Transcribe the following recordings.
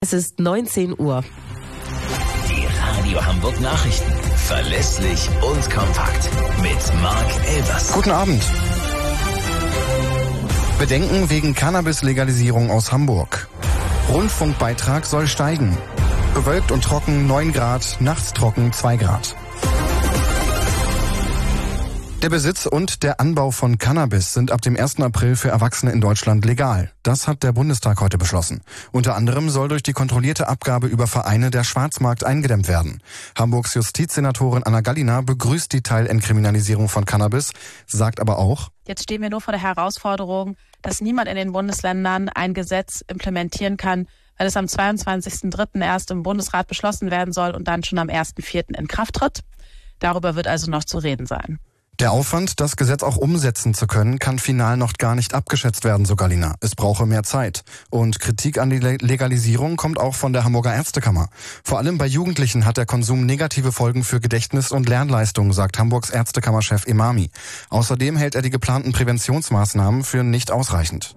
Es ist 19 Uhr. Die Radio Hamburg Nachrichten. Verlässlich und kompakt. Mit Marc Elvers. Guten Abend. Bedenken wegen Cannabis-Legalisierung aus Hamburg. Rundfunkbeitrag soll steigen. Bewölkt und trocken 9 Grad, nachts trocken 2 Grad. Der Besitz und der Anbau von Cannabis sind ab dem 1. April für Erwachsene in Deutschland legal. Das hat der Bundestag heute beschlossen. Unter anderem soll durch die kontrollierte Abgabe über Vereine der Schwarzmarkt eingedämmt werden. Hamburgs Justizsenatorin Anna Gallina begrüßt die Teilentkriminalisierung von Cannabis, sagt aber auch: Jetzt stehen wir nur vor der Herausforderung, dass niemand in den Bundesländern ein Gesetz implementieren kann, weil es am 22.03. erst im Bundesrat beschlossen werden soll und dann schon am 1.04. in Kraft tritt. Darüber wird also noch zu reden sein. Der Aufwand, das Gesetz auch umsetzen zu können, kann final noch gar nicht abgeschätzt werden, so Gallina. Es brauche mehr Zeit. Und Kritik an die Legalisierung kommt auch von der Hamburger Ärztekammer. Vor allem bei Jugendlichen hat der Konsum negative Folgen für Gedächtnis und Lernleistung, sagt Hamburgs Ärztekammerchef Emami. Außerdem hält er die geplanten Präventionsmaßnahmen für nicht ausreichend.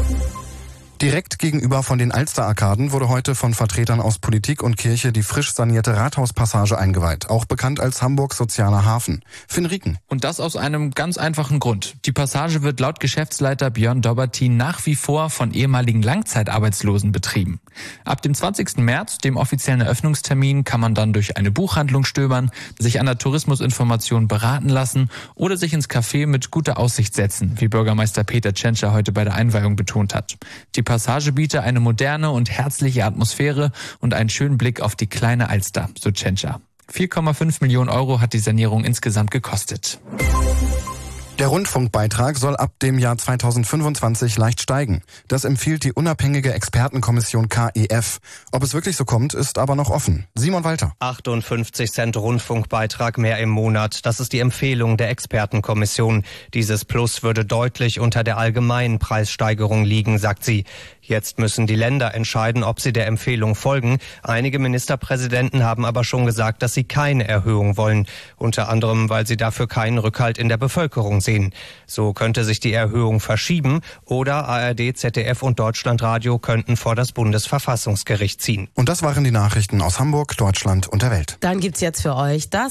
Direkt gegenüber von den Alster-Arkaden wurde heute von Vertretern aus Politik und Kirche die frisch sanierte Rathauspassage eingeweiht, auch bekannt als Hamburgs sozialer Hafen. Finn Rieken. Und das aus einem ganz einfachen Grund. Die Passage wird laut Geschäftsleiter Björn Dobertin nach wie vor von ehemaligen Langzeitarbeitslosen betrieben. Ab dem 20. März, dem offiziellen Eröffnungstermin, kann man dann durch eine Buchhandlung stöbern, sich an der Tourismusinformation beraten lassen oder sich ins Café mit guter Aussicht setzen, wie Bürgermeister Peter Tschentscher heute bei der Einweihung betont hat. Die Passage biete eine moderne und herzliche Atmosphäre und einen schönen Blick auf die kleine Alster, so Tschentscher. 4,5 Millionen Euro hat die Sanierung insgesamt gekostet. Der Rundfunkbeitrag soll ab dem Jahr 2025 leicht steigen. Das empfiehlt die unabhängige Expertenkommission KEF. Ob es wirklich so kommt, ist aber noch offen. Simon Walter. 58 Cent Rundfunkbeitrag mehr im Monat. Das ist die Empfehlung der Expertenkommission. Dieses Plus würde deutlich unter der allgemeinen Preissteigerung liegen, sagt sie. Jetzt müssen die Länder entscheiden, ob sie der Empfehlung folgen. Einige Ministerpräsidenten haben aber schon gesagt, dass sie keine Erhöhung wollen. Unter anderem, weil sie dafür keinen Rückhalt in der Bevölkerung sehen. So könnte sich die Erhöhung verschieben oder ARD, ZDF und Deutschlandradio könnten vor das Bundesverfassungsgericht ziehen. Und das waren die Nachrichten aus Hamburg, Deutschland und der Welt. Dann gibt's jetzt für euch das